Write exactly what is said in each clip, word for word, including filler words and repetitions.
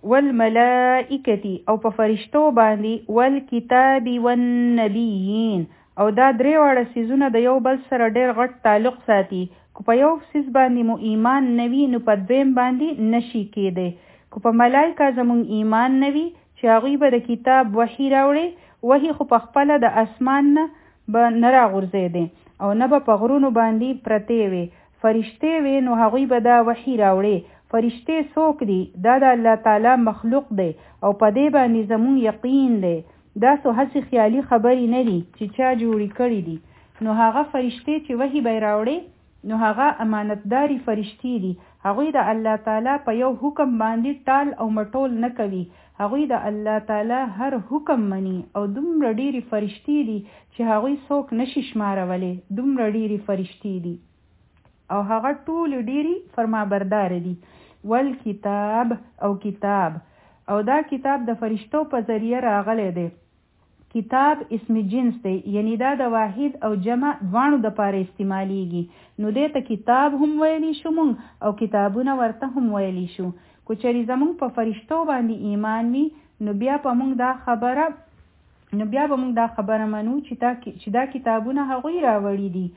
والملائکتی او په فرشتو باندې والکتاب والنبیین او دا درې واړه سیزونه د یو بل سره ډېر غټ تعلق ساتي. کو په یو سیز باندې مو ایمان نوي نو په دویم باندې نشي کېدی. کو په ملائکه زمونږ ایمان نوي چې هغوی به د کتاب وحی راوړي، وحی خو په خپله د اسمان نه به نه راغورځېدی او نه به په غرونو باندې پرتې وي. فرشتې وي نو هغوی به دا وحی راوړي. فرشتې څوک دي؟ دا د الله تعالی مخلوق دی او په دې باندې زمون یقین دی. دا څو هسې خیالي خبرې نه دي چې چا جوړې کړي دي. نو هغه فرشتې چې وحی به راوړي نو هغه امانتداري فرشتې دي. هغوی د الله تعالی په یو حکم باندې ټال او مټول نه کوي. هغوی د الله تعالی هر حکم مني او دومره ډېرې فرشتې دي چې هغوی څوک نشي شمارولی. دومره ډېرې فرشتې دي او هغه ټول ډېری فرمابردار دي. والکتاب او کتاب او دا کتاب د فرشتو په ذریعه راغلی دی. کتاب اسم جنس دی، یعنی دا د واحد او جمع دواړو د پاره استعمالیږي. نو دې ته کتاب هم ویلی شو مونږ او کتابونه ورته هم ویلی شو. کو چېرې زمونږ په فرشتو باندې ایمان وي نو بیا په مونږ دا خبره نو بیا به مونږ دا خبره منو چې دا چې دا کتابونه هغوی راوړي دي.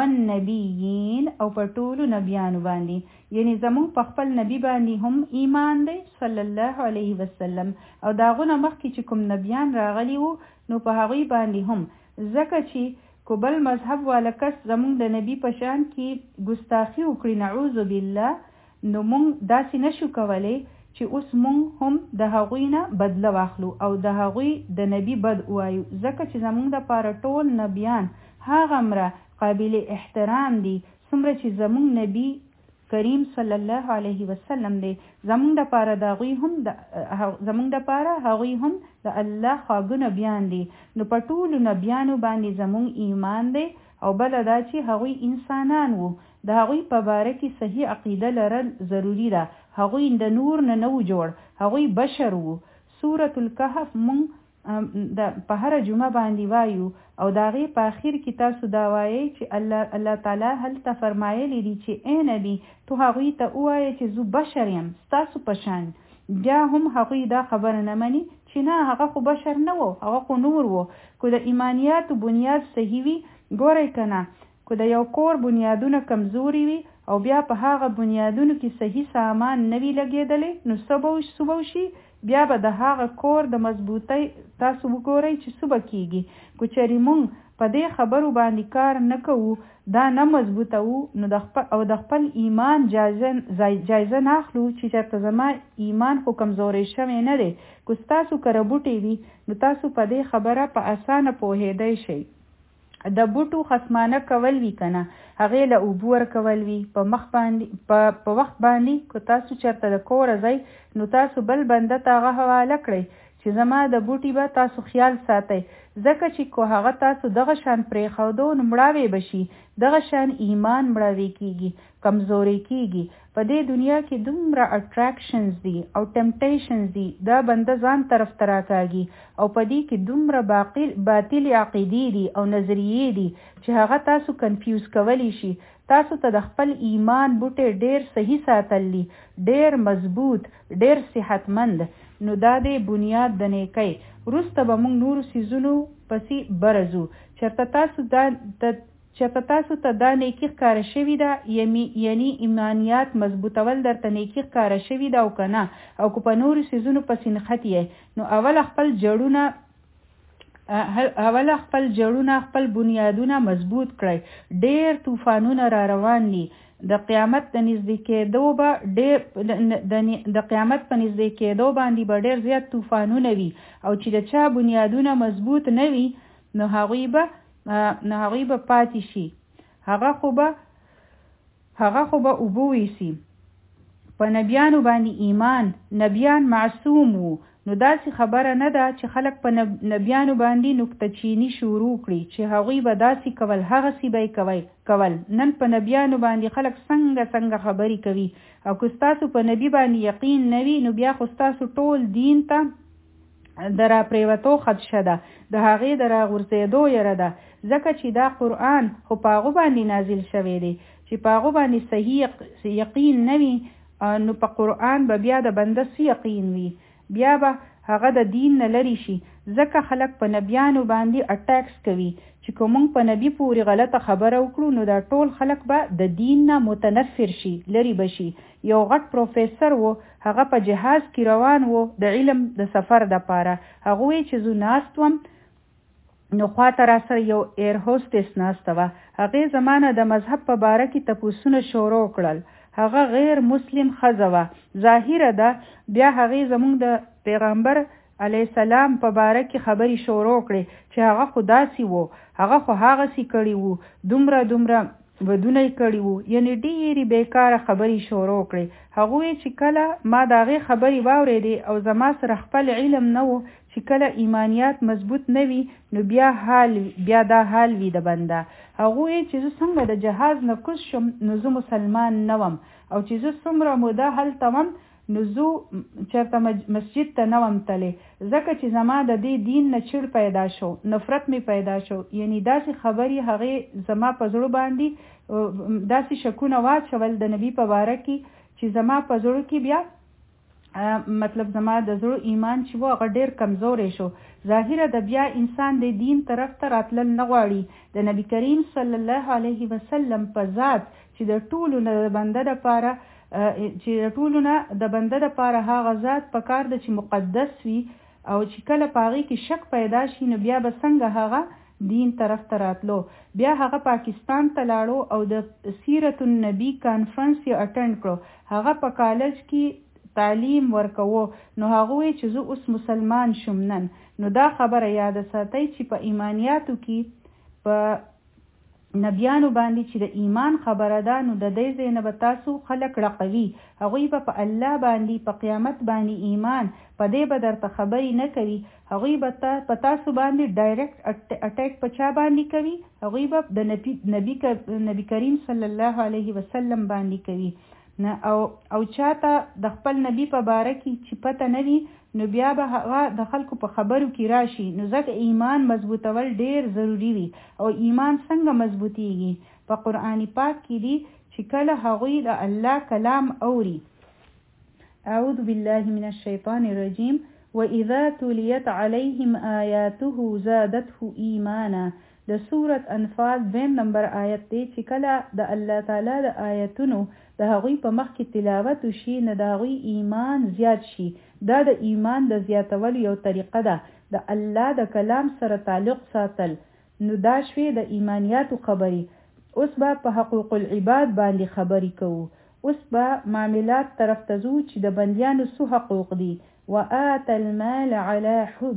والنبیین او په ټولو نبیانو باندې، یعنی زمونږ په خپل نبی باندې هم ایمان دی صلی الله علیه وسلم او داغونه مخکې چې کوم نبیان راغلي وو نو په هغوی باندې هم. ځکه چې کو بل مذهب والا کس زمونږ د نبی په شان کې ګستاخي وکړي نعوذ بالله نو مونږ داسې نشو کولی چې اوس مونږ هم د هغوی نه بدله واخلو او د هغوی د نبی بد وایو. ځکه چې زمونږ دپاره ټول نبیان هغومره قابل احترام دي څومره چې زمونږ نبی کریم صلی الله علیه وسلم دی. زمونږ دپاره د هغوی هم زمونږ دپاره هغوی هم د الله خواږه نبیان دي. نو په ټولو نبیانو باندې زمونږ ایمان دی او بله دا چې هغوی انسانان وو. د هغوی په باره کې صحیح عقیده لرل ضروري ده. هغوی د نور نه نه جوړ، هغوی بشر وو. سورة الکهف مونږ د په هره جمعه باندې وایو او د هغې په اخر کې تاسو دا وایئ چې الله الله تعالی هلته فرمایلی دي چې ای نبي تو هغوی ته ووایه چې زه بشر یم ستاسو په شان. بیا هم هغوی دا خبره نه مني چې نه هغه خو بشر نه وو، هغه خو نور وو. که د ایمانیاتو بنیاد صحیح وي ګورئ که نه، که د یو کور بنیادونه کمزوري وي او بیا په هغه بنیادونو کې صحیح سامان نه وي لګېدلی نو څه به وشي؟ بیا به د هغه کور د مضبوطۍ تاسو وګورئ چې څه به کېږي. که چېرې مونږ په دې خبرو باندې کار نه کوو، دا نه مضبوطوو نو د خپل او د خپل ایمان جایزه نه اخلو چې چېرته زما ایمان خو کمزوری شوی نه دی. که ستاسو کره بوټی وي نو تاسو په دې خبره په اسانه پوهېدی شئ. د بوټو خصمانه کول وي که نه، هغې له اوبو ورکول وي په مخ باندې په په وخت باندې. که تاسو چېرته د کوره ځئ نو تاسو بل بنده ته هغه حواله کړئ چې زما د بوټي به تاسو خیال ساتئ. ځکه چې که هغه تاسو دغه شان پرېښودو نو مړاوی به شي. دغه شان ایمان مړاوی کېږي، کمزوری کېږي. په دې دنیا کې دومره اټراکشنز دي او ټمپټیشنز دي، دا بنده ځان طرف ته راکاږي او په دې کې دومره باطل عقیدې دي او نظریې دي چې هغه تاسو کنفیوز کولی شي. تاسو ته د خپل ایمان بوټی ډېر صحیح ساتلی، ډېر مضبوط، ډېر صحتمند. نو دا دی بنیاد د نیکۍ. وروسته به موږ نورو څیزونو پسې برځو. چېرته تاسو دا چېرته تاسو ته دا نیکي ښکاره شوې ده، یعنی ایمانیات مضبوطول درته نیکي ښکاره شوې ده او که نه، او که په نورو څیزونو پسې نښتي یې نو اول خپل جړونه اوله خپل جړونه خپل بنیادونه مضبوط کړئ. ډېر طوفانونه را روان دي. د قیامت د نږدې کېدو به ډېر د قیامت په نږدې کېدو باندې به ډېر زیات طوفانونه وي او چې د چا بنیادونه مضبوط نه وي نو هغوی به نو هغوی به پاتې شي. هغه خو به هغه خو به اوبه ویسي. په نبیانو باندې ایمان، نبیان معصوم وو. نو داسې خبره نه ده چې خلک په نبیانو باندې نکته چینی شروع کړي چې هغوی به داسې کول هغسې به یې کول. نن په نبیانو باندې خلک څنګه څنګه خبرې کوي او که ستاسو په نبی باندې یقین نه وي نو بیا خو ستاسو ټول دین ته د را پریوتو خدشه ده، د هغې د را غورځېدو یره ده. ځکه چې دا قرآن خو په هغو باندې نازل شوی دی چې په هغو باندې صحیح یقین نه وي نو په قرآن به بیا د بنده څه یقین وي، بیا به هغه د دین نه لرې شي. ځکه خلک په نبیانو باندې اټیکس کوي چې که موږ په نبي پورې غلطه خبره وکړو نو دا ټول خلک به د دین نه متنفر شي، لرې به شي. یو غټ پروفیسر و، هغه په جهاز کې روان و د علم د سفر دپاره. هغه وی چې زه ناست وم نو خواته را سره یو ایر هوسټس ناسته وه. هغې زما نه د مذهب په باره کې تپوسونه شروع کړل. هغه غیر مسلم ښځه وه. ظاهره ده بیا هغې زموږ د پیغمبر علیه السلام په باره کې خبرې شروع کړې چې هغه خو داسې وو، هغه خو هغسې کړي وو، دومره دومره ودونه یې کړي وو، یعنې ډېرې بیکاره خبرې شروع کړې. هغوی چې کله ما د هغې خبرې واورېدې او زما سره خپل علم نه و چې کله ایمانیات مضبوط نه وي نو بیا حال بیا دا حال وي د بنده. هغوی چې زه څنګه د جهاز نه کوز شم نو زه مسلمان نه وم، او چې زه څومره موده هلته وم نو زه چېرته مسجد ته نه وم تللی، ځکه چې زما د دې دین نه چړ پیدا شو، نفرت مې پیدا شو. یعنی داسې خبرې هغې زما په زړه باندې داسې شکونه واچول د نبي په باره کې چې زما په زړه کې بیا مطلب زما د زړه ایمان چې و هغه ډېر کمزوری شو. ظاهره د بیا انسان د دین طرف ته راتلل نه غواړي. د نبی کریم صلی الله علیه وسلم په ذات چې د ټولو نه د بنده دپاره چې د ټولو نه د بنده دپاره هغه ذات په کار ده چې مقدس وي، او چې کله په هغې کې شک پیدا شي نو بیا به څنګه هغه دین طرف ته راتلو. بیا هغه پاکستان ته لاړو او د سیرت النبی کانفرنس یې اټینډ کړو. هغه په کالج کې تعلیم ورکوو. نو هغوی چې زه اوس مسلمان شم نن، نو دا خبره یاد ساتئ چې په ایمانیاتو کې په نبیانو باندې چې د ایمان خبره ده نو د دې ځای نه به تاسو خلک رقوي. هغوی به په الله باندې په قیامت باندې ایمان په دې به درته خبرې نه کوي. هغوی به په تاسو باندې ډایرکټ اټیک په چا باندې کوي؟ هغوی به د نبی نبی نبی کریم صلی الله علیه وسلم باندې کوي. او او چاته د خپل نبی په باره کې چې پته نه وي نو بیا به هغه د خلکو په خبرو کې راشي. نو ځکه ایمان مضبوطول ډیر ضروری وي. او ایمان څنګه مضبوطیږي؟ په قرآن پاک کې دي چې کله هغوی د الله کلام اوري. اعوذ بالله من الشیطان الرجیم وَإِذَا تُلِيَتْ عَلَيْهِمْ آيَاتُهُ زَادَتْهُ ایمانا. د سورت انفال دویم نمبر آیت دی چې کله د الله تعالی د آیتونو د هغوی په مخ کې تلاوت وشي نو د هغوی ایمان زیات شي. دا د ایمان د زیاتولو یو طریقه ده، د الله د کلام سره تعلق ساتل. نو دا شوې د ایمانیاتو خبرې. اوس به په حقوق العباد باندې خبرې کوو. اوس به معاملات طرف ته ځو چې د بندیانو څه حقوق دي. وآت المال على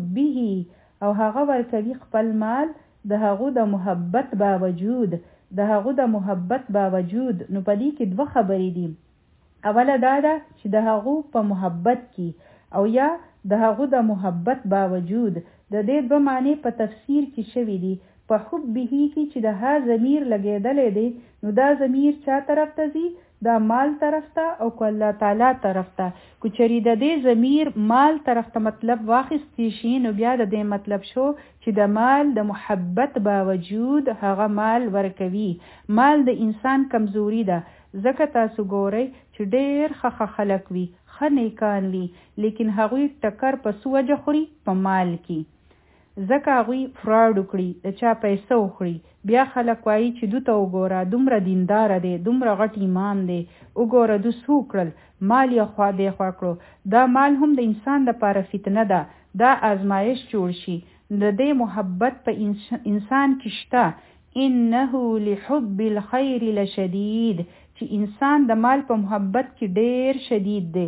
حبه، او هغه ورکوي خپل مال د هغو د محبت باوجود د هغو د محبت باوجود. نو په دې کې دوه خبرې دي. اوله دا ده چې د هغو په محبت کې، او یا د هغو د محبت باوجود. د دې دوه معنی په تفسیر کې شوي دي. په حبه کې چې د ها ضمیر لګېدلی دی نو دا ضمیر چا طرف ته ځي؟ دا مال طرف ته او که الله تعالی طرف ته. که چېرې د دې ضمیر مال طرف ته مطلب واخیستی شي نو بیا د دې مطلب شو چې د مال د محبت باوجود هغه مال ورکوي. مال د انسان کمزوري ده. ځکه تاسو ګورئ چې ډېر ښه خلک وي، ښه نیکان وي، لیکن هغوی ټکر په څه وجه خوري؟ په مال کې. ځکه هغوی فراډ وکړي، د چا پیسه وخوري. بیا خلک وایي چې دو ته وګوره دومره دینداره دی، دومره غټ امام دی، وګوره دو څه وکړل، مال یې خوا دی خوا کړو. دا مال هم د انسان دپاره فتنه ده، دا آزمایش جوړ شي. د دې محبت په انسان کې شته. انه لحب الخیر لشدید، چې انسان د مال په محبت کې ډیر شدید دی.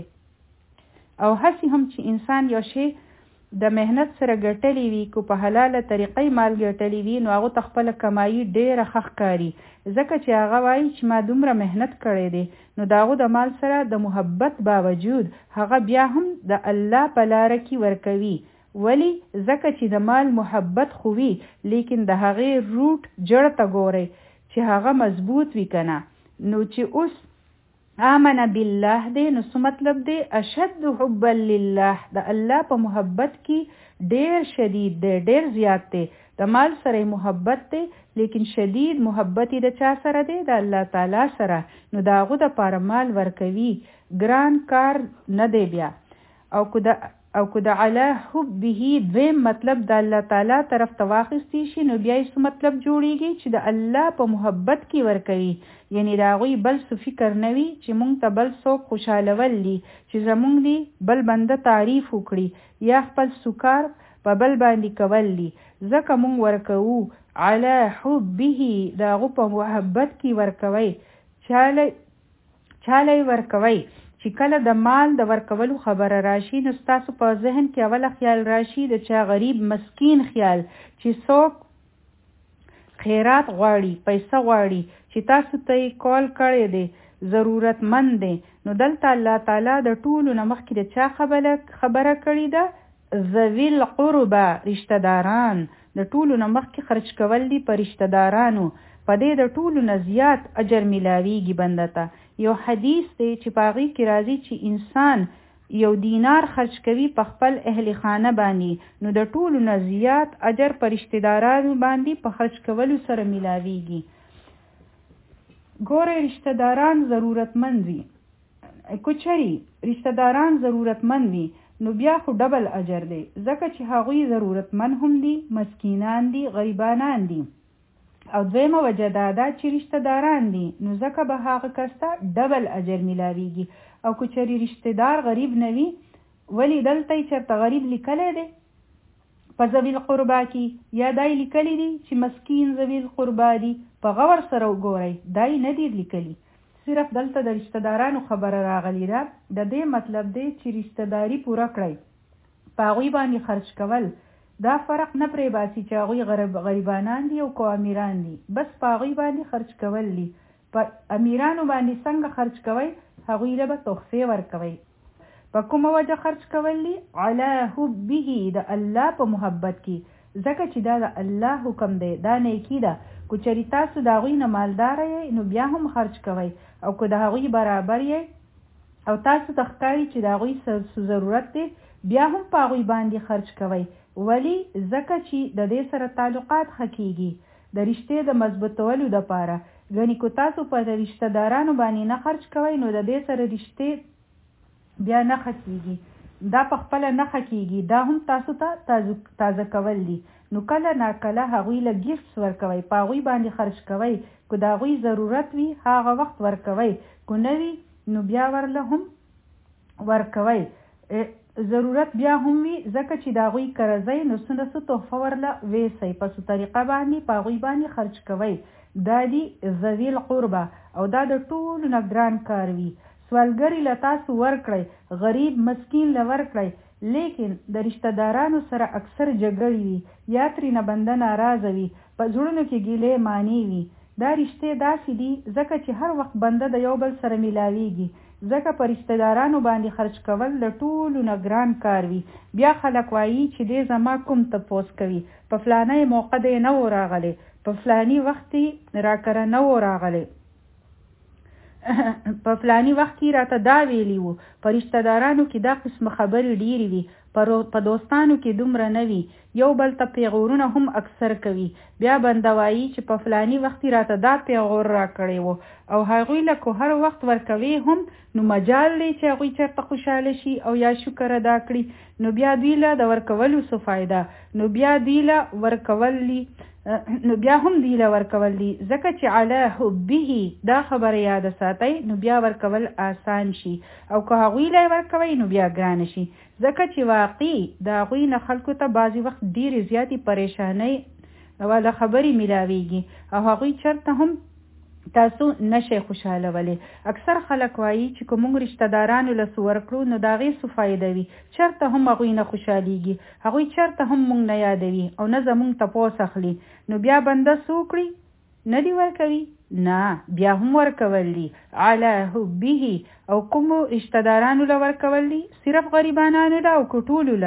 او هسې هم چې انسان یو شی د مهنت سره ګټلی وي، که په حلاله طریقې مال ګټلی وي نو هغه ته خپله کمایي ډیره ښه ښکاري. ځکه چې هغه وایي چې ما دومره مهنت کړی دی. نو د هغو د مال سره د محبت باوجود هغه بیا هم د الله په لاره کې ورکوي. ولی؟ ځکه چې د مال محبت خو وي، لیکن د هغې روټ جړ ته ګورئ چې هغه مضبوط وي که نه. نو چې اوس آمن بالله دی نو څه مطلب دی اشد حبا لله د الله په محبت کې ډیر شدید دی ډیر زیات دی د مال سره محبت دی لیکن شدید محبت د چا سره دی د الله تعالی سره نو داغه د پاره مال ورکوي ګران کار نه دی بیا او کو د او کو د علی حبه دویم مطلب د الله تعالی طرف ته واخیستی شي نو بیا یې مطلب جوړیږي چې د الله په محبت کې ورکوي یعنی دا غوی بل څه فکر نوي چې مونږ ته بل څوک خوشاله ولي چې زمونږ دی بل بنده تعریف وکړي یا خپل سکار په بل باندې کولی ځکه مونږ ورکوو علی حبه دا غو په محبت کې ورکوي چاله چاله ورکوي چې کله د مال د ورکولو خبره راشي نو ستاسو په ذهن کې اوله خیال راشي د چا غریب مسکین خیال چې څوک خیرات غواړي پیسې غواړي چې تاسو ته کال کړی دی ضرورتمند دی نو دلته الله تعالی د ټولو نه مخکې د چا خبره خبره کړې ده ذوی القربى رشتہ داران د ټولو نه مخکې خرج کول دي په رشتہ دارانو په دې د ټولو نه زیات اجر ملاویږي بنده ته یو حدیث دی چې پاغي کې راځي چې انسان یو دینار خرج کوي په خپل اهل خانه باندې نو د ټولو نه زیات اجر پر رشتہ دارانو باندې په خرج کولو سره ملاویږي ګوره رشتہ داران ضرورتمند وي کوچري رشتہ داران ضرورتمند وي نو بیا خو ډبل اجر دی ځکه چې هغوی ضرورتمند هم دي مسکینان دي غریبانان دي او دویمه وجه دا ده چې رشتہ داران دي نو ځکه به هغه کس ته ډبل اجر ملاویږي او که چېرې رشتہ دار غریب نه وي ولې دلته یې چېرته غریب لیکلی دی په ذوی القربا کې یا دای لیکلی دي چې مسکین ذوی القربا دي په غور سره وګورئ دای نه دي لیکلی صرف دلته د رشتہ دارانو خبره راغلی ده د دې مطلب دی چې رشتہ داری پوره کړئ په هغوی باندې خرج کول دا فرق نه پرې باسي چې هغوی غریب غریبانان دي او کو امیران دي بس په هغوی باندې خرج کول دي په امیرانو باندې څنګه خرج کوئ هغوی له به تحفې ورکوئ په کومه وجه خرج کول دي علی حبه د الله په محبت کې ځکه چې دا د الله حکم دی دا نیکي ده کو چېرې تاسو د هغوی نه مالداره یې نو بیا هم خرج کوئ او که د هغوی برابر یې او تاسو ته ښکاري چې د هغوی څه ضرورت دی بیا هم په هغوی باندې خرج کوئ ولی ځکه چې د دې سره تعلقات ښه کېږي د رشتې د مضبوطولو دپاره ګنې که تاسو په رشته دارانو باندې نه خرج کوئ نو د دې سره رشتې بیا نه ښه کېږي دا په خپله نه ښه کېږي دا هم تاسو ته تازه کول دي نو کله ناکله هغوی له ګیفټس ورکوئ په هغوی باندې خرج کوئ که د هغوی ضرورت وي هغه وخت ورکوئ که نه وي نو بیا ورله هم ورکوئ ضرورت بیا هم وي ځکه چې د هغوی قرضئ نو څه نه څه تحفه ورله ویسئ په څه طریقه باندې په هغوی باندې خرج کوئ دا دي ذوی القربه او دا د ټولو نه ګران کار وي سوالګري له تاسو ورکړئ غریب مسکین له ورکړئ لیکن د رشتہ دارانو سره اکثر جګړې وي یا ترېنه بنده ناراضه وي په زړونو کې ګیلې معنی وي دا رشتې داسې دي ځکه چې هر وخت بنده د یو بل سره میلاویږي ځکه په رشتہ دارانو باندې خرج کول د ټولو نه ګران کار وي بیا خلک وایي چې دې زما کوم تپوس کوي په فلانی موقع دی نه و راغلی په فلانی وخت راکره نه و راغلی په فلانی وخت کې راته دا ویلی وو په رشتہ دارانو کې دا قسم خبرې ډېرې وي په دوستانو کې دومره نه وي یو بل ته پیغورونه هم اکثر کوي بیا بنده وایي چې په فلانی وخت راته دا پیغور راکړی وو او هغوی له که هر وخت ورکوي هم نو مجال دی چې هغوی چېرته خوشحاله شي او یا شکر ادا کړي نو بیا دوی له د ورکولو څه فایده نو بیا دوی له ورکول نو بیا هم دی له ورکول دي ځکه چې علی حبه دا خبره یاد ساتئ نو بیا ورکول آسان شي او که هغوی له ورکوئ نو بیا ګرانه شي ځکه چې واقعي د هغوی نه خلکو ته بعضې وخت ډېرې زیاتې پریشانۍ والا خبرې میلاویږي او هغوی چېرته هم تاسو نشئ خوشحالولی اکثر خلک وایي چې که موږ رشته دارانو له څه ورکړو نو د هغې څه فایده وي چېرته هم هغوی نه خوشحالیږي هغوی چېرته هم موږ نه یادوي او نه زموږ تپوس اخلي نو بیا بنده څه وکړي نه دي ورکوي نه بیا هم ورکول دي علی حبه او کومو رشته دارانو له ورکول دي صرف غریبانانو له او که ټولو له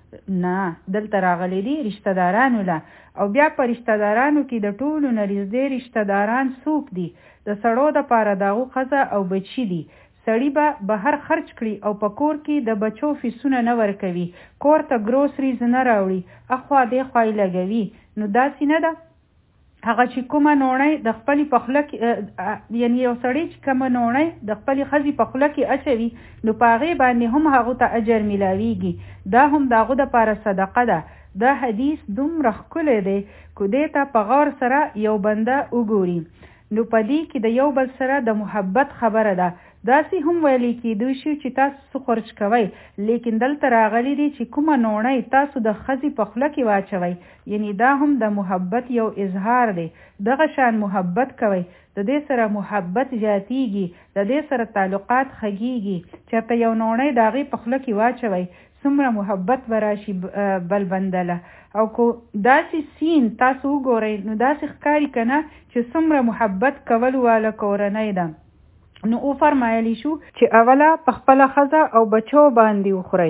نه، دلته راغلي دي رشته دارانو له. او بیا په رشته دارانو کې د ټولو نه نږدې رشته داران څوک دي؟ د سړو دپاره د هغو ښځه او بچي دي. سړي به بهر خرچ کړي او په کور کې د بچو فیسونه نه ورکوي، کور ته ګروسریز نه راوړي، اخوا دېخوا یې لګوي. نو داسې نه ده هغه چې کومه نوڼۍ د خپلې په خوله کې، یعنې یو سړی چې کومه نوڼۍ د خپلې ښځې په خوله کې اچوي نو په هغې باندې هم هغو ته اجر میلاویږي. دا هم د هغو دپاره صدقه ده. دا حدیث دومره ښکلی دی که دې ته په غور سره یو بنده وګوري نو په دې کې د یو بل سره د محبت خبره ده. داسې هم ویلی کېدو شي چې تاسو څه خرچ کوئ، لیکن دلته راغلی دی چې کومه نوڼۍ تاسو د ښځې په خوله کې واچوئ، یعنی دا هم د محبت یو اظهار دی. دغه شان محبت کوئ، د دې سره محبت زیاتیږي، د دې سره تعلقات خږیږي. چېرته یو نوڼۍ د هغې په خوله کې واچوئ څومره محبت به راشي بل بندله. او کو داسې سین تاسو وګورئ نو داسې ښکاري که نه چې څومره محبت کولو واله کورنۍ ده. نو او فرمایلی شو چې اوله په خپله ښځه او بچو باندې وخورئ،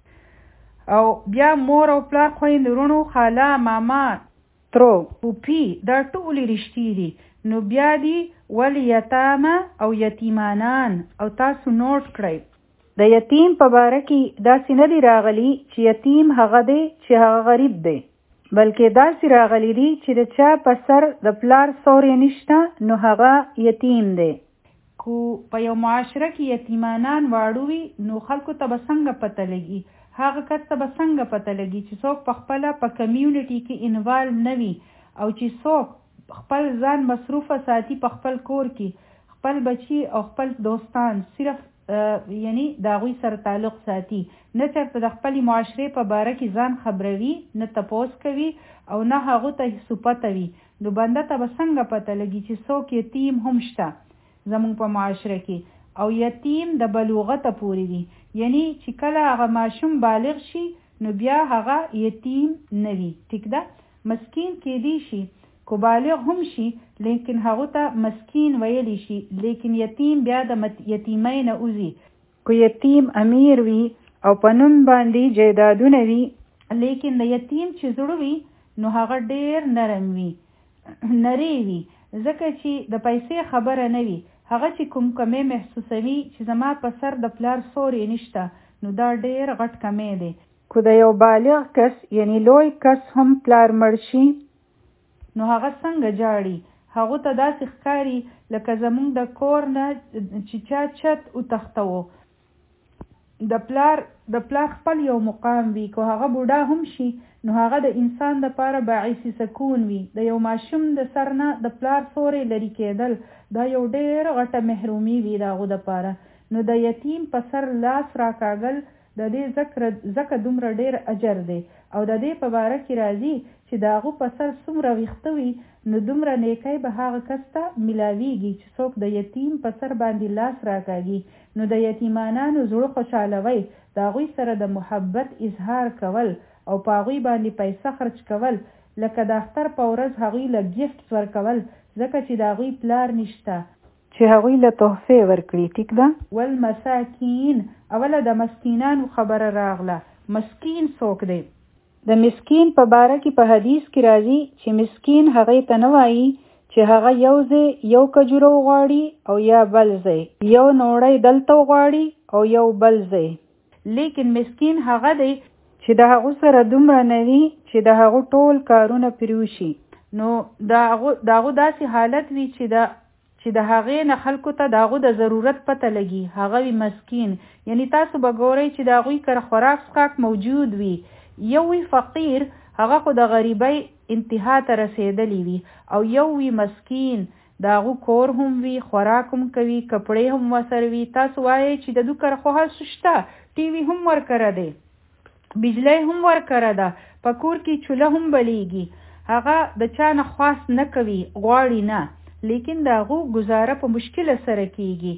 او بیا مور او پلار، خویندې، وروڼو، خاله، ماما، ترو، پوپي، دا ټولې رشتې دي. نو بیا دي والیتامه او یتیمانان. او تاسو نوٹ کړئ د یتیم په باره کې داسې نه دی راغلی چې یتیم هغه دی چې هغه غریب دی، بلکې داسې راغلی دی چې د چا په سر د پلار سوری نشته نو هغه یتیم دی. کو په یو معاشره کې یتیمانان واړه وي نو خلکو ته به څنګه پته لګي؟ هغه کس ته به څنګه پته لګي چې څوک په خپله په کمیونټي کې انوالو نه وي، او چې څوک خپل ځان مصروفه ساتي په خپل کور کې، خپل بچي او خپل دوستان صرف یعنی د هغوی سره تعلق ساتي، نه چېرته د خپلې معاشرې په باره کې ځان خبروي، نه تپوس کوي او نه هغو ته هېڅ پته وي. نو بنده ته به څنګه پته لګي چې څوک یتیم هم شته زمونږ په معاشره کې؟ او یتیم د بلوغته پورې وي، یعنی چې کله هغه ماشوم بالغ شي نو بیا هغه یتیم نه وي. ټیک ده؟ مسکین کېدی شي کو بالغ هم شي لیکن هغو ته مسکین ویلی شي، لیکن یتیم بیا د یتیمۍ نه وځي. کو یتیم امیر وي او په نوم باندې جایدادونه وي، لیکن د یتیم چې زړه وي نو هغه ډیر نرم وي، نری وي، ځکه چې د پیسې خبره نه وي. هغه چې کوم کمی محسوسوي چې زما په سر د پلار سوری نشته نو دا ډیر غټ کمی دی. کو د یو بالغ کس یعنی لوی کس هم پلار مړ شي نو هغه څنګه جاړي؟ هغو ته داسې ښکاري لکه زمونږ د کور نه چې چا چت وتښتوو. د پلار د پلار خپل یو مقام وي، که هغه بوډا هم شي نو هغه د انسان دپاره باعث سکون وي. د یو ماشوم د سر نه د پلار سوری لرې کېدل دا یو ډېر غټه محرومي وي د هغو دپاره. نو د یتیم په سر لاس راکاږل د دې ځکه دومره ډېر اجر دی. او د دې په باره کې راځي چې د هغو په سر څومره ویښته وي نو دومره نیکی به هغه کس ته میلاویږي چې څوک د یتیم په سر باندې لاس راکاږي. نو د یتیمانانو زړه خوشحالوئ، د هغوی سره د محبت اظهار کول او په هغوی باندې پیسه خرچ کول، لکه د اختر په ورځ هغوی له ګفټ ورکول، ځکه چې د هغوی پلار نشته چې هغوی له تحفې ورکړي. ټیک ده؟ والمساکین، اوله د مسکینانو خبره راغله. مسکین څوک دی؟ د مسکین په باره کې په حدیث کې راځي چې مسکین هغې ته نه وایي چې هغه یو ځای یو کجوره وغواړي او یا بل ځای یو نوړی دلته وغواړي او یو بل ځای، لیکن مسکین هغه دی چې د هغو سره دومره نه وي چې د هغو ټول کارونه پرې وشي. نو د هغو داسې حالت وي چې د چې د هغې نه خلکو ته د هغو د ضرورت پته لګي، هغه وي مسکین. یعنی تاسو به ګورئ چې د هغوی کره خوراک څښاک موجود وي. یو وی فقیر، هغه خو د غریبۍ انتها ته رسیدلی وي، او یو وی مسکین، د هغو کور هم وي، خوراک هم کوي، کپړې هم ورسره وي. تاسو وایئ چې د دوی کره خو هر څه شته، ټي وي هم ورکره دی، بجلی هم ورکره ده، په کور کې چوله هم بلیږي، هغه د چا نه خواست نه کوي، غواړي نه، لیکن د هغو ګزاره په مشکله سره کیږي.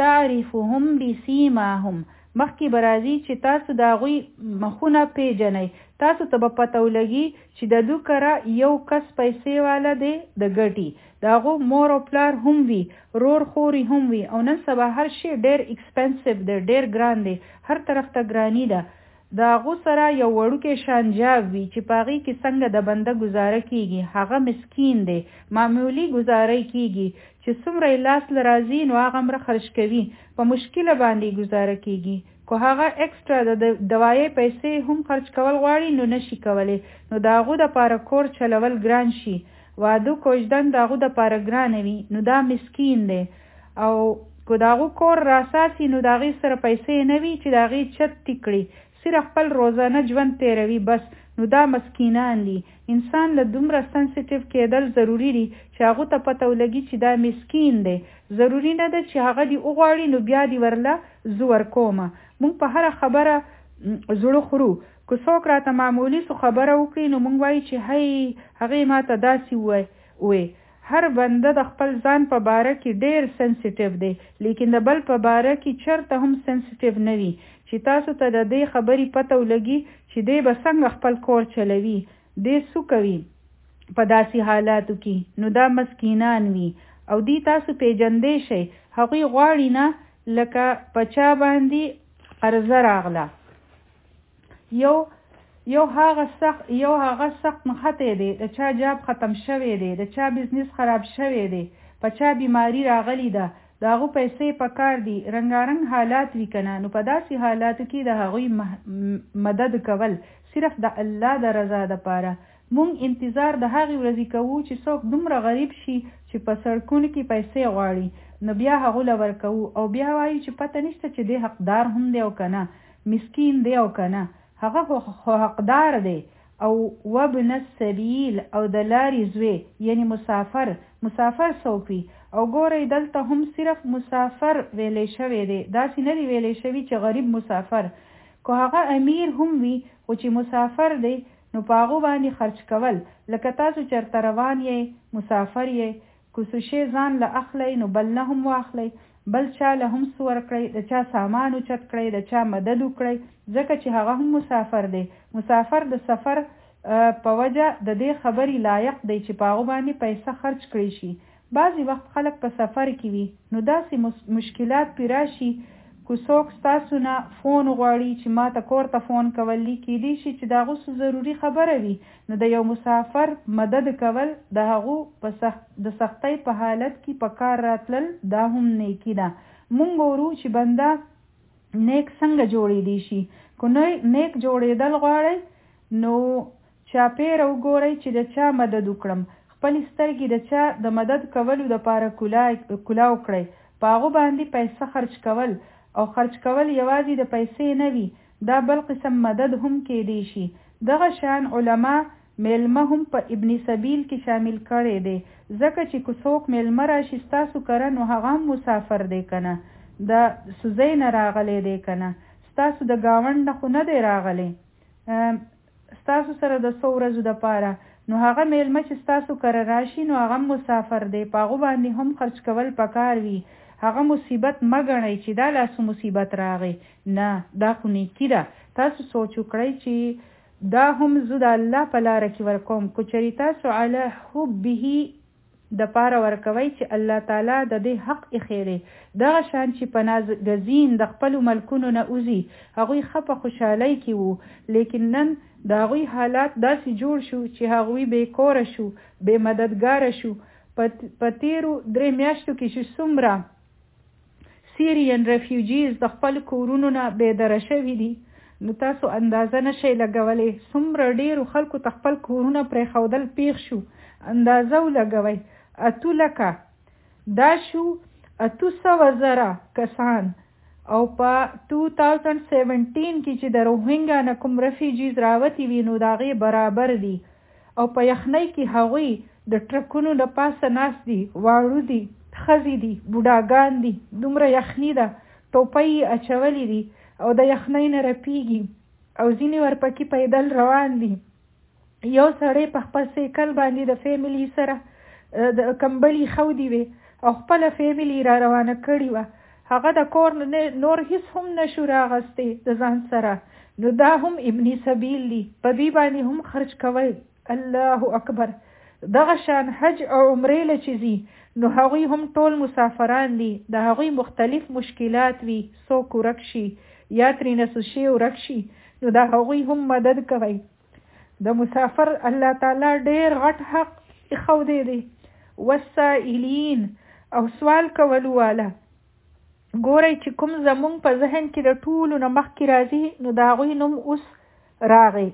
تعرفهم بسیماهم، مخکې به راځي چې تاسو د هغوی مخونه پیژنئ. تاسو ته به پته ولګي چې د دوی کره یو کس پیسې والا دی د ګټي، د هغو مور او پلار هم وي، رور خوري هم وي، او نن سبا هر شی ډېر اکسپنسیو دی، ډېر ګران دی، هر طرف ته ګرانی ده. د هغو سره یو وړوکی شانجاب وي چې په هغې کې څنګه د بنده ګزاره کیږي، هغه مسکین دی، معمولي ګزاره کیږي چې څومره یې لاس له راځي نو هغه مره خرج کوي، په مشکله باندې ګزاره کیږي. که هغه اکسترا د دوایي پیسې هم خرج کول غواړي نو نشي کولی، نو د هغو دپاره کور چلول ګران شي، واده کوژدن د هغو دپاره ګرانه وي، نو دا مسکین دی. او که د هغو کور راساسي نو د هغې سره پیسې نه وي چې د هغې چت تکړي، صرف خپل روزانه ژوند تیروي بس، نو دا مسکینان دي. انسان له دومره سنسیټیو کېدل ضروري دي چې هغو ته پته ولګي چې دا مسکین دی. ضروري نه ده چې هغه دې وغواړي نو بیا دې ورله زه ورکومه. مونږ په هره خبره زړه خورو، که څوک راته معمولي څه خبره وکړي نو مونږ وایي چې هی هغې ما ته داسې ووی. هر بنده د خپل ځان په باره کې ډېر سنسیټیو دی، لیکن د بل په باره کې چرته هم سنسیټیو نه وي چې تاسو ته د دې خبرې پته ولګي چې دی به څنګه خپل کور چلوي، دی څه کوي په داسې حالاتو کې، نو دا مسکینان وي او دی تاسو پیژندی شئ. هغوی غواړي نه لکه په چا باندې قرضه راغله، یو یو هغه سخت یو هغه سخت نښتی دی، د چا جاب ختم شوی دی، د چا بزنس خراب شوی دی، په چا بیماری راغلی ده، د هغو پیسې په کار دي، رنګارنګ حالات وي که نه، نو په داسې حالاتو کې د هغوی مدد کول صرف د الله د رضا دپاره. مونږ انتظار د هغې ورځې کوو چې څوک دومره غریب شي چې په سړکونو کې پیسې غواړي، نو بیا هغو له ورکوو او بیا وایو چې پته نشته چې دی حقدار هم دی او که نه، مسکین دی او که نه، هغه خو حقدار دی. او وابن السبیل او د لارې زوی یعنی مسافر. مسافر څوک وي؟ او ګورئ دلته هم صرف مسافر ویلی شوی دی، داسې نه دی ویلی شوي چې غریب مسافر. که هغه امیر هم وي خو چې مسافر دی نو په هغو باندې خرج کول، لکه تاسو چېرته روان یې مسافر یې، که څه شی ځان له اخلی نو بل نه هم واخلی، بل چا له هم څه ورکړئ، د چا سامان اوچت کړئ، د چا مدد وکړئ، ځکه چې هغه هم مسافر دی. مسافر د سفر په وجه د دې خبرې لایق دی چې په هغو باندې پیسه خرج کړی شي. بعضې وخت خلک په سفر کې وي نو داسې مشکلات پې راشي، که څوک ستاسو نه فون غواړي چې ما ته کور ته فون کولی، کیدی شي چې د هغو څه ضروري خبره وي، نو د یو مسافر مدد کول د هغو په سخت د سختۍ په حالت کې په کار راتلل دا هم نیکي ده. مونږ ګورو چې بنده نیک څنګه جوړېدی شي. که نیک جوړېدل غواړئ نو چاپېره وګورئ چې د چا مدد وکړم، خپلې سترګې د چا د مدد کولو دپاره کولاو کړئ، په هغو باندې پیسه خرج کول او خرج کول یوازې د پیسې نه وي، دا بل قسم مدد هم کېدی شي. دغه شان علما میلمه هم په ابن سبیل کې شامل کړی دی، ځکه چې که څوک میلمه راشي ستاسو کره نو هغه هم مسافر دی که نه، د سوزۍ نه راغلی دی که نه، ستاسو د ګاونډ نه خو نه دی راغلی ستاسو سره د څو ورځو دپاره، نو هغه میلمه چې ستاسو کره راشي نو هغه مسافر دی، په هغو باندې هم خرج کول پکار وي. هغه مصیبت مه ګڼئ چې دا لاسو مصیبت راغی، نه دا خو نیکي ده. تاسو سوچ وکړئ چې دا هم زه د الله په لاره کې ورکوم، که چېرې تاسو علی حبه دپاره ورکوئ چې الله تعالی د دې حق ایښی دی. دغه شان چې په نازګزین د خپلو ملکونو نه وځي، هغوی ښه په خوشحالۍ کې وو، لیکن نن د هغوی حالات داسې جوړ شو چې هغوی بې کوره شو، بې مددګاره شو. په تېرو درې میاشتو کې چې څومره سیریان ریفیوجیز د خپل کورونو نه بېدره شوي دي، نو تاسو اندازه نشئ لګولی څومره ډېرو خلکو ته خپل کورونه پرېښودل پېښ شو. اندازه ولګوئ، اتو لکه دا شو اتو سوه زره کسان، او په ټو تاوزنډ سیونټین کې چې د روهینګا نه کوم ریفیوجیز راوتي وي نو د هغې برابر دي، او په یخنۍ کې هغوی د ټرکونو د پاسه ناست دي، واړو دي، ښځې دي، بوډاګان دي، دومره یخني ده، ټوپۍ یې اچولي دي او د یخنۍ نه رپېږي، او ځینې ورپکې پیدل روان دي. یو سړی په خپل سایکل باندې د فیملي سره د کمبلي خودي وي او خپله فیملي را روانه کړې وه، هغه د کور نور هیڅ هم نشو راغستی د ځان سره، نو دا هم ابن سبیل دي، په دې باندې هم خرج کوئ. الله اکبر. دغه شان حج او عمرې له چې ځي نو هغوی هم ټول مسافران دي، د هغوی مختلف مشکلات وي، څوک ورک شي یا ترېنه څه شی ورک شي، نو دا هغوی هم مدد کوي. د مسافر الله تعالی ډیر غټ حق اخودی دی. والسائلین او سوال کولو والا. ګورئ چې کوم زمونږ په ذهن کې د ټولو نه مخکې راځي نو د هغوی نوم اوس راغی.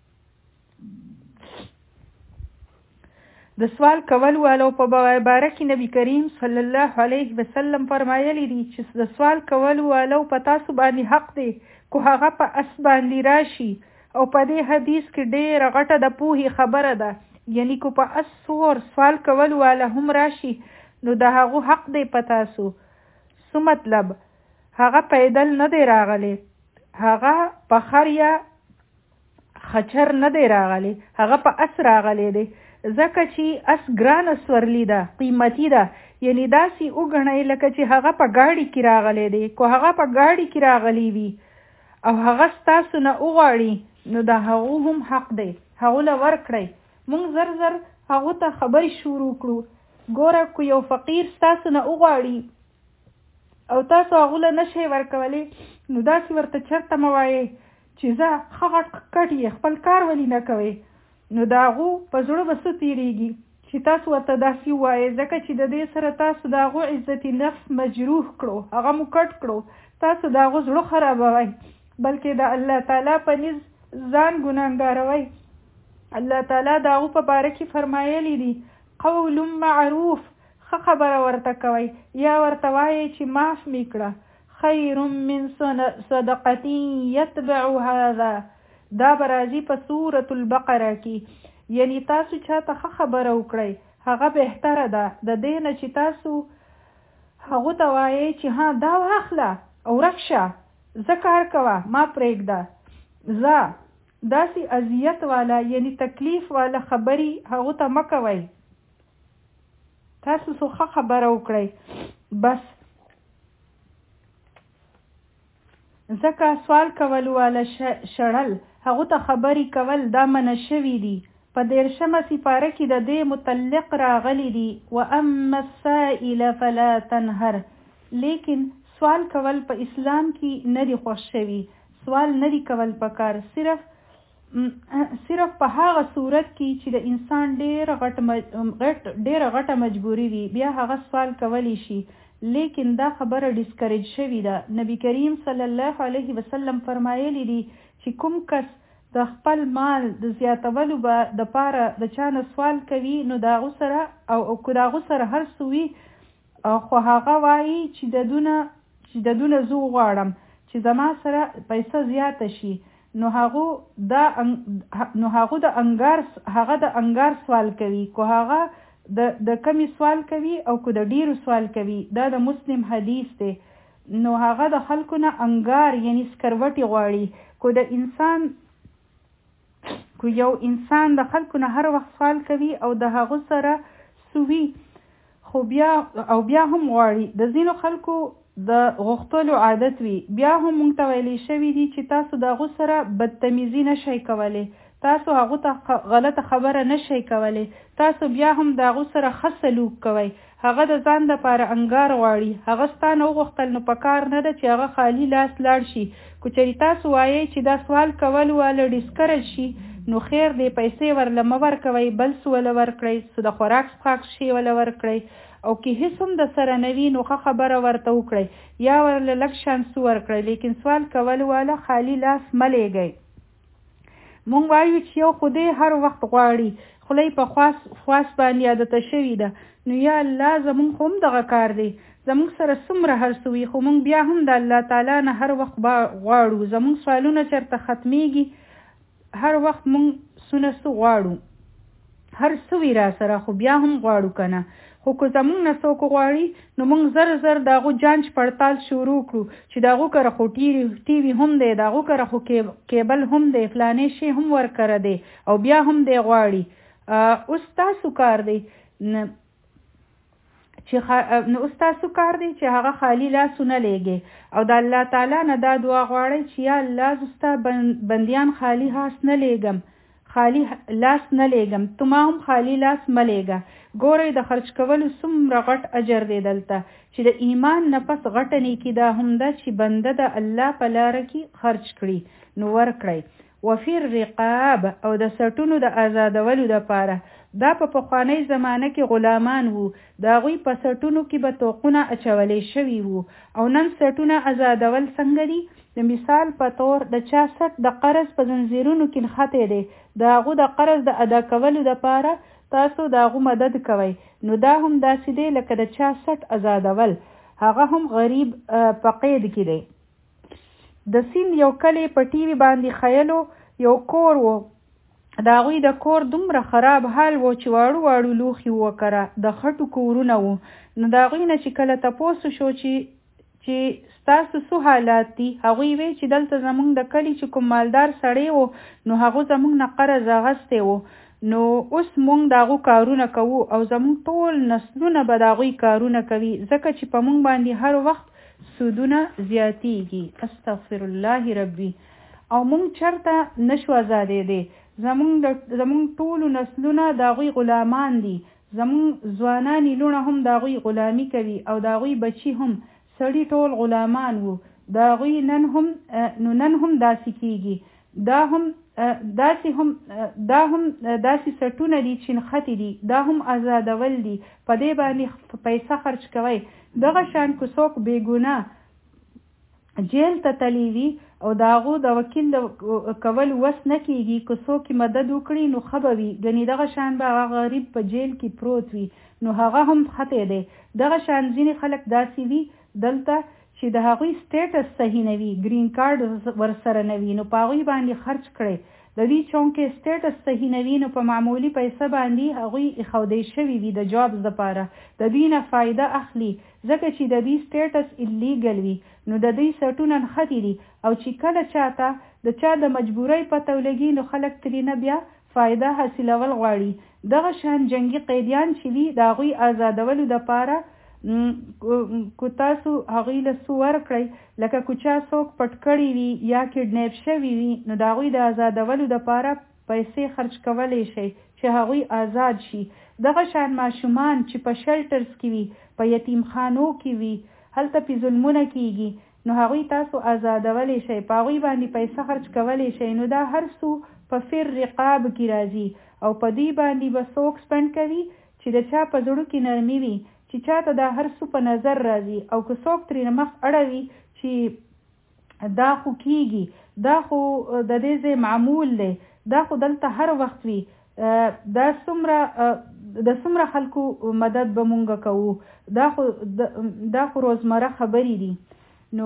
د سوال کول والو په باره کې نبی کریم صلی الله علیه وسلم فرمایلی دي چې د سوال کول والو په تاسو باندې حق دی کو هغه په اس باندې راشي. او په دې حدیث کې ډېره غټه د پوهې خبره ده، یعنی کو په اس سور سوال کول والا هم راشي نو د هغو حق دی په تاسو. څه مطلب؟ هغه پیدل نه دی راغلی، هغه په خر یا خچر نه دی راغلی، هغه په اس راغلی دی. ځکه چې اس ګرانه سورلی ده، قیمتي ده، یعنی داسې وګڼئ لکه چې هغه په ګاډي کې راغلی دی. کو هغه په ګاډي کې راغلی وي او هغه ستاسو نه وغواړي نو د هغو هم حق دی، هغو له ورکړئ. موږ زر زر هغو ته خبرې شروع کړو. ګوره کو یو فقیر ستاسو نه وغواړي او تاسو هغو له نشئ ورکولی نو داسې ورته چېرته مه وایئ چې زه ښه غټ کټ یې خپل کار ولې نه کوئ. نو د هغو په زړه به څه تېرېږي چې تاسو ورته داسې ووایئ، ځکه چې د دې سره تاسو د هغو عزت نفس مجروح کړو، هغه مو کټ کړو، تاسو د هغو زړه خرابوئ بلکې د الله تعالی په نزد ځان ګناهګاروئ. الله تعالی د هغو په باره کې فرمایلی دي قول معروف، ښه خبره ورته کوئ یا ورته وایئ چې معاف مې کړه، خیر من صدقة یتبع هذا. دا برازي په سورة البقره کې، یعنی تاسو چاته ښه خبره وکړئ هغه بهتره ده د دې نه چې تاسو هغو ته وایئ چې ها دا واخله او ورک شه، زه کار کوه ما پرېږده. زه داسې اذیت والا یعنی تکلیف والا خبرې هغو ته مه کوئ. تاسو څو ښه خبره وکړئ بس. ځکه سوال کول والا شړل هغو ته خبرې کول دا منع شوي دي. په دېرشمه سپاره کې د دې متعلق راغلی دي واما السائل فلا تنهر. لیکن سوال کول په اسلام کې نه دی خوښ شوي، سوال نه دی کول پکار، صرف صرف په هغه صورت کې چې د انسان ډېره غټ ډېره غټه مجبوري وي بیا هغه سوال کولی شي. لیکن دا خبره ډسکریج شوې ده. نبی کریم صلی الله علیه وسلم فرمایلی دي چې کوم کس د خپل مال د زیاتولو به د پاره د چانه سوال کوي نو د هغو سره او که د هغو سره هر څه وي خو هغه وایي چې د دونه چې د دونه زه وغواړم چې زما سره پیسه زیاته شي نو هغو دا نو هغو د انګار هغه د انګار سوال کوي، کو هغه د د کمی سوال کوي او کو د ډیرو سوال کوي. دا د مسلم حدیث دی. نو هغه د خلکو نه انګار یعنی سکروټي غواړي. کو د انسان کو یو انسان د خلکو نه هر وخت سوال کوي او د هغو سره سوي خو بیا او بیا هم غواړي. د ځینو خلکو د غوښتلو عادت وي، بیا هم مونږ ته ویلی شوي دي چې تاسو د هغو سره بدتمیزي نشئ کولی، تاسو هغو ته غلطه خبره نشئ کولی، تاسو بیا هم د هغو سره ښه سلوک کوئ. هغه د ځان دپاره انګار غواړي، هغه ستا نه وغوښتل نو په کار نه ده چې هغه خالي لاس لاړ شي. که چېرې تاسو وایئ چې دا سوال کول واله ډسکرج شي نو خیر دی، پیسې ورله مه ورکوئ، بل څه وله ورکړئ، څه د خوراک څښاک شی وله ورکړئ. او که هیڅ هم د سره نه وي نو ښه خبره ورته وکړئ یا ورله لږ شان څه ورکړئ، لیکن سوال کول والا خالي لاس مه لیږئ. مونږ وایو چې یو خدای هر وخت غواړي، خولۍ په خواس خواس باندې عادته شوي ده. نو یا الله زمونږ خو هم دغه کار دی، زمونږ سره څومره هر څه وي خو مونږ بیا هم د الله تعالی نه هر وخت غواړو. زمونږ سوالونه چېرته ختمیږي، هر وخت مونږ څونه څه غواړو، هر څه وي را سره خو بیا هم غواړو که نه. خو که زمونږ نه څوک غواړي نو مونږ زر زر د هغو جانچ پړتال شروع کړو چې د هغو کره خو ټي وي هم دی، د هغو کره خو کیبل هم دی، فلانې شی هم ورکره دی او بیا هم دی غواړي. اوس تاسو کار دی چې نو اوس تاسو کار دی چې هغه خالي لاسونه لیږي او د الله تعالی نه دا دعا غواړئ چې یا الله زه ستا بندیان خالي هاس نه لیږم، خالی لاس نه لېږم، ته ما هم خالی لاس مه لېږه. ګورئ د خرج کولو څومره غټ اجر دی دلته، چې د ایمان نه پس غټه نیکي دا هم ده چې بنده د الله په لاره کې خرج کړي نو ورکړئ. وفي الرقاب او د سټونو د آزادولو دپاره. دا په پخوانۍ زمانه کې غلامان وو، د هغوی په سټونو کې به توقونه اچولی شوي وو. او نن سټونه آزادول څنګه دي؟ د مثال په طور د چا سټ د قرض په زنځیرونو کې نښتی دی، د هغو د قرض د ادا کولو دپاره تاسو د هغو مدد کوئ. نو دا هم داسې دی لکه د چا سټ آزادول، هغه هم غریب په قید کې دی. د سیند یو کلی په ټي وي باندې ښیلو یو کور و. د هغوی د کور دومره خراب حال و چې واړو واړو لوښي وو کره د خټو کورونه وو. نو د هغوی نه چې کله تپوس شو چې چې ستاسو څه حالات دي، هغوی وی چې دلته زمونږ د کلي چې کوم مالدار سړی و نو هغو زمونږ نه قرض اخیستی و، نو اوس مونږ د هغو کارونه کوو او زمونږ ټول نسلونه به د هغوی کارونه کوي، ځکه چې په مونږ باندې هر وخت سودونه زیاتیږي. استغفر الله ربي. او مونږ چرته نشو ازادېدی، زمونږ زمونږ ټولو نسلونه د هغوی غلامان دي، زمونږ ځوانانې لوڼه هم د هغوی غلامي کوي او د هغوی بچي هم، سړي ټول غلامان وو. د هغوی نن هم نو نن هم داسې کېږي. دا هم داسې هم دا هم داسې سټونه دي چې نښتې دي، دا هم آزادول دي، په دې باندې پیسه خرج کوئ. دغه شان که څوک بېګناه جیل ته تللی وي او د هغو د وکیل د کول وس نه کېږي، که څوک مدد وکړي نو ښه به وي، ګنې دغه شان به هغه غریب په جیل کې پروت وي، نو هغه هم ښتی دی. دغه شان ځینې خلک داسې وي دلته چې د هغوی سټیټس صحیح نه وي، ګرین کارډ ورسره نه وي، نو په هغوی باندې خرج کړئ. د دې چونکې سټیټس صحیح نه وي نو په معمولي پیسه باندې هغوی ایښودی شوي وي د جابز دپاره، د دوی نه فایده اخلي، ځکه چې د دوی سټیټس ایلیګل وي. نو د دوی سټونه نښتي دي او چې کله چاته د چا د مجبورۍ پته ولګي نو خلک ترېنه بیا فایده حاصلول غواړي. دغه شان جنګي قیدیان چې وي د هغوی آزادولو دپاره کو تاسو هغوی له څه ورکړئ، لکه که چا څوک پټ کړي وي یا کډنیپ شوي وي نو د هغوی د آزادولو دپاره پیسې خرج کولی شئ چې هغوی آزاد شي. دغه شان ماشومان چې په شلټرز کې وي، په یتیم خانو کې وي، هلته پې ظلمونه کېږي، نو هغوی تاسو آزادولی شئ، په هغوی باندې پیسه خرج کولی شئ. نو دا هر څو په فر رقاب کې راځي او په دې باندې به څوک سپنډ کوي چې د چا په زړه کې نرمي وي، چې چاته دا هر څه په نظر راځي، او که څوک ترېنه مخ اړوي چې دا خو کېږي، دا خو د دې ځای معمول دی، دا خو دلته هر وخت وي، دا څومره د څومره خلکو مدد به مونږ کوو، دا خو دا خو روزمره خبرې دي. نو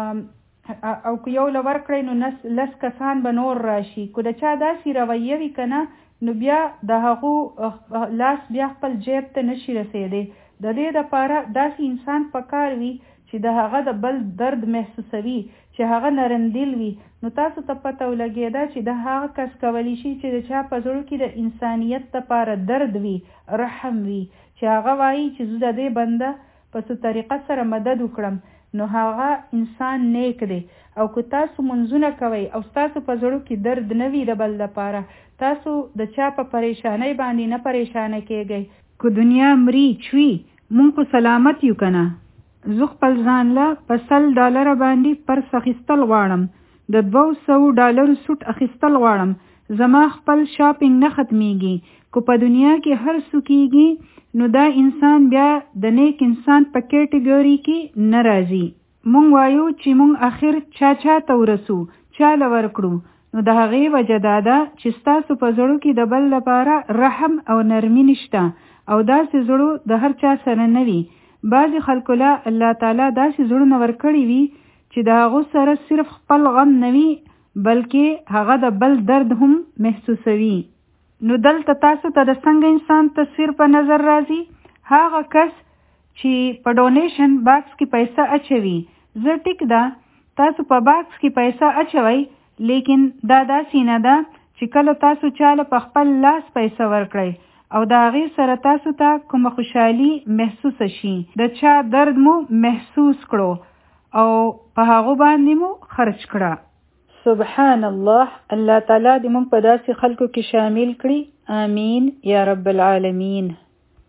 او که یو له ورکړئ نو لس کسان به نور راشي. که د چا داسې رویه وي که نه نو بیا د هغو لاس بیا خپل جیب ته نشي رسېدی. د دې دپاره داسې انسان پکار وي چې د هغه د بل درد محسوسوي، چې هغه نرمدل وي. نو تاسو ته پته ولګېده چې د هغه کس کولی شي چې د چا په زړه کې د انسانیت دپاره درد وي، رحم وي، چې هغه وایي چې زه د دې بنده په څه طریقه سره مدد وکړم، نو هغه انسان نیک دی. او که تاسو منځونه کوئ او ستاسو په زړه کې درد نه وي د بل دپاره، تاسو د چا په پریشانۍ باندې نه پریشانه کېږئ. که دنیا مري چوي مونږ خو سلامت یو که نه. زه خپل ځان له په سل ډالره باندې پرس اخیستل غواړم، د دوو سوو ډالرو سوټ اخیستل غواړم، زما خپل شاپینګ نه ختمیږي. که په دنیا کې هر څه کېږي نو دا انسان بیا د نیک انسان په کیټګوري کې نه راځي. مونږ وایو چې مونږ اخر چا چا ته ورسو، چا له ورکړو، نو د هغې وجه دا ده چې ستاسو په زړه کې د بل لپاره رحم او نرمي نشته، او داسې زړه د هر چا سره نه وي. بعضې خلکو له الله تعالی داسې زړونه ورکړي وي چې د هغو سره صرف خپل غم نه وي بلکې هغه د بل درد هم محسوسوي. نو دلته تاسو ته د څنګه انسان تصویر په نظر راځي؟ هغه کس چې په ډونیشن باکس کې پیسه اچوي. زه ټیک ده تاسو په باکس کې پیسه اچوئ، لیکن دا داسې نه ده چې کله تاسو چاله په خپل لاس پیسه ورکړئ او د هغې سره تاسو ته کومه خوشحالي محسوسه شي، د چا درد مو محسوس کړو او په هغو باندې مو خرج کړه. سبحان الله. الله تعالی دې موږ په داسې خلکو کې شامل کړي. آمین یا رب العالمین.